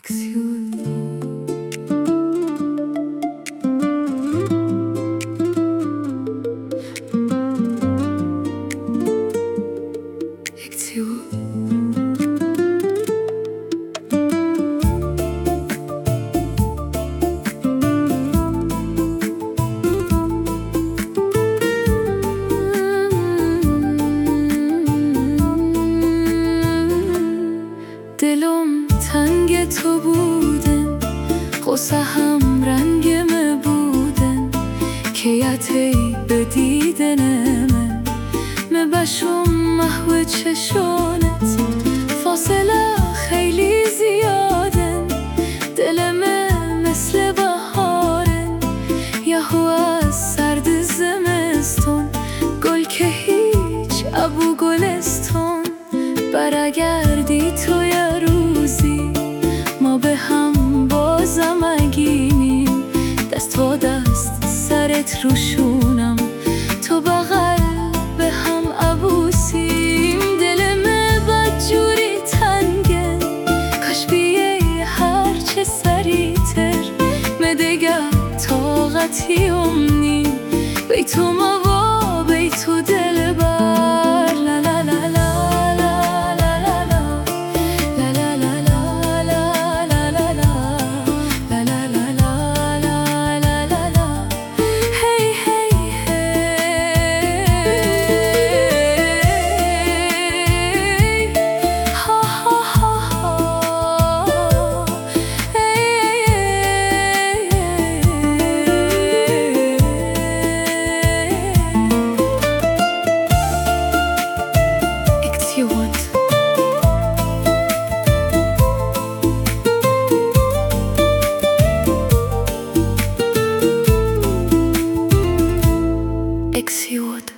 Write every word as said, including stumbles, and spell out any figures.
دلم تنگ تو بودن، قصه هم رنگم بودن که یتی به دیدن من مبشم محو چشانت. فاصله خیلی زیادن، دلم مثل بهارن یهو از سرد زمستون، گل که هیچ ابو گلستون. برگردی تو یه روزی، ما به هم بازم اگینیم، دست و دست سرت روشونم، تو بغل به هم عبوسیم. دلم بدجوری تنگه، کاش بیه هرچه سریعتر، مدگه طاقتی امنی بی تو ما بی تو دل بر. لا لا لا لا Exiwood.